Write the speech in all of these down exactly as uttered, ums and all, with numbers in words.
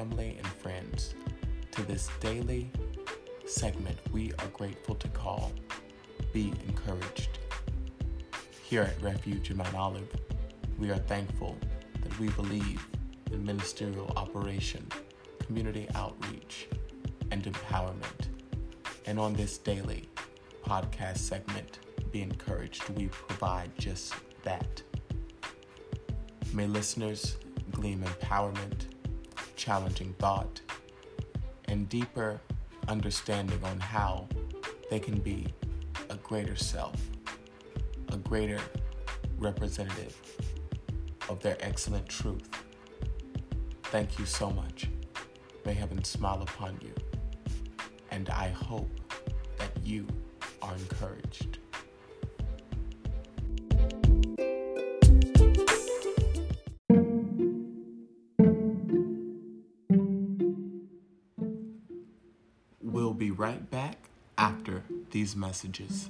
family and friends to this daily segment we are grateful to call Be Encouraged. Here at Refuge in Mount Olive, we are thankful that we believe in ministerial operation, community outreach, and empowerment. And on this daily podcast segment, Be Encouraged, we provide just that. May listeners glean empowerment, challenging thought, and deeper understanding on how they can be a greater self, a greater representative of their excellent truth. Thank you so much. May heaven smile upon you, and I hope that you are encouraged. We'll be right back after these messages.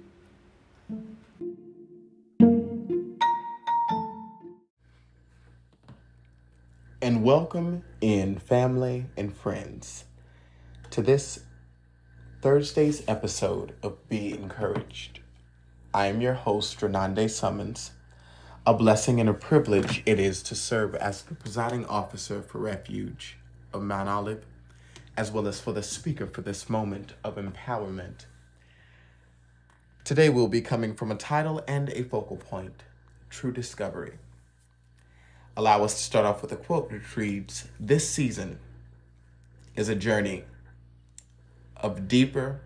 And welcome in, family and friends, to this Thursday's episode of Be Encouraged. I am your host, Renande Summons. A blessing and a privilege it is to serve as the presiding officer for Refuge of Mount Olive, as well as for the speaker for this moment of empowerment. Today we'll be coming from a title and a focal point, True Discovery. Allow us to start off with a quote which reads, "This season is a journey of deeper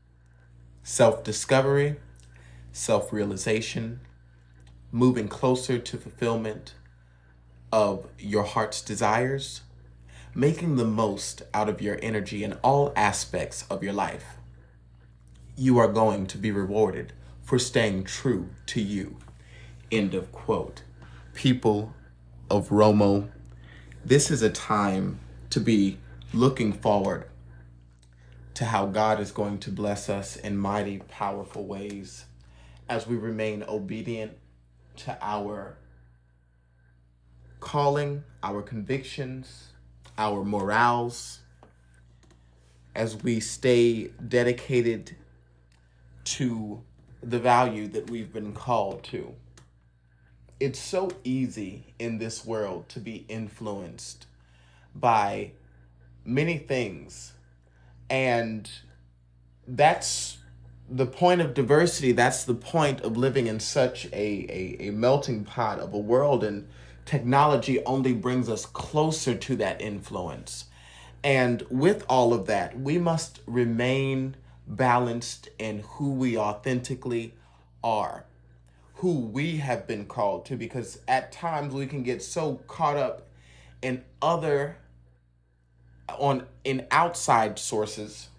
self-discovery, self-realization, moving closer to fulfillment of your heart's desires, making the most out of your energy in all aspects of your life. You are going to be rewarded for staying true to you." End of quote. People of Romo, this is a time to be looking forward to how God is going to bless us in mighty, powerful ways as we remain obedient to our calling, our convictions, our morals, as we stay dedicated to the value that we've been called to. It's so easy in this world to be influenced by many things. And that's the point of diversity. That's the point of living in such a, a, a melting pot of a world. And technology only brings us closer to that influence. And with all of that, we must remain balanced in who we authentically are, who we have been called to, because at times we can get so caught up in other, on in outside sources,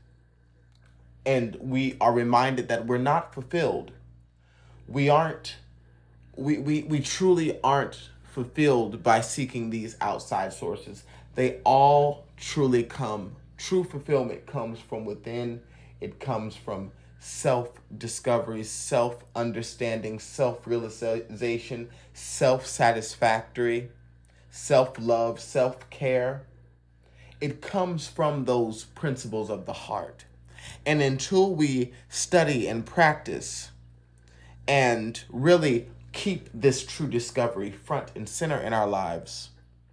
and we are reminded that we're not fulfilled. We aren't, we, we, we truly aren't fulfilled by seeking these outside sources. They all truly come, true fulfillment comes from within. It comes from self-discovery, self-understanding, self-realization, self-satisfactory, self-love, self-care. It comes from those principles of the heart. And until we study and practice and really keep this true discovery front and center in our lives,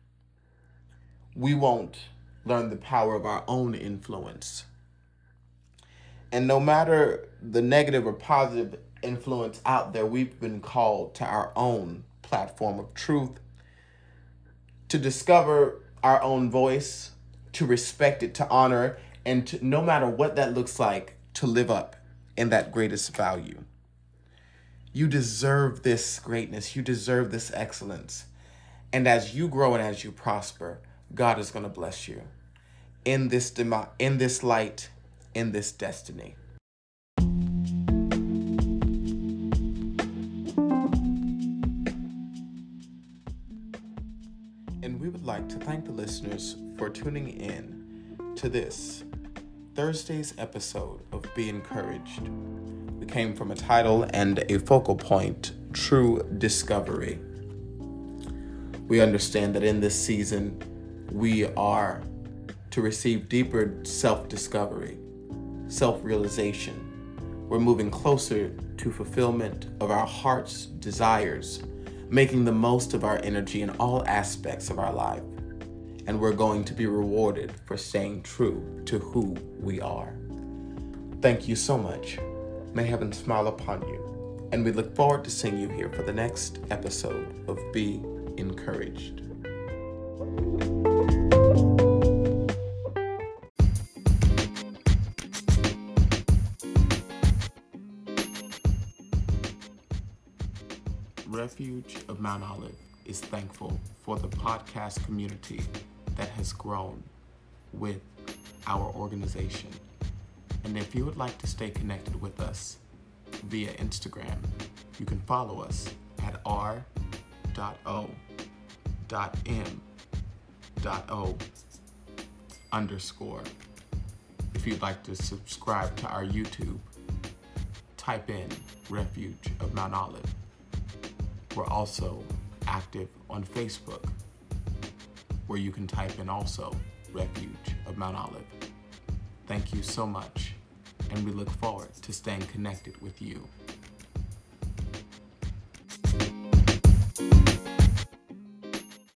we won't learn the power of our own influence. And no matter the negative or positive influence out there, we've been called to our own platform of truth, to discover our own voice, to respect it, to honor, and to, no matter what that looks like, to live up in that greatest value. You deserve this greatness. You deserve this excellence. And as you grow and as you prosper, God is going to bless you in this demo- in this light, in this destiny. And we would like to thank the listeners for tuning in to this Thursday's episode of Be Encouraged. We came from a title and a focal point, True Discovery. We understand that in this season, we are to receive deeper self-discovery, self-realization. We're moving closer to fulfillment of our heart's desires, making the most of our energy in all aspects of our life. And we're going to be rewarded for staying true to who we are. Thank you so much. May heaven smile upon you. And we look forward to seeing you here for the next episode of Be Encouraged. Refuge of Mount Olive is thankful for the podcast community that has grown with our organization. And if you would like to stay connected with us via Instagram, you can follow us at r dot o dot m dot o underscore. If you'd like to subscribe to our YouTube, type in Refuge of Mount Olive. We're also active on Facebook, where you can type in also Refuge of Mount Olive. Thank you so much, and we look forward to staying connected with you.